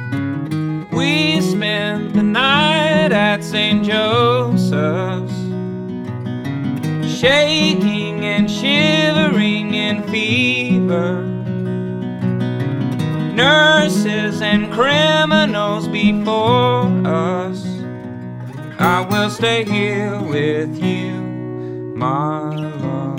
We spent the night at St. Joseph's, shaking and shivering in fever. Nurses and criminals before us. I will stay here with you, my love.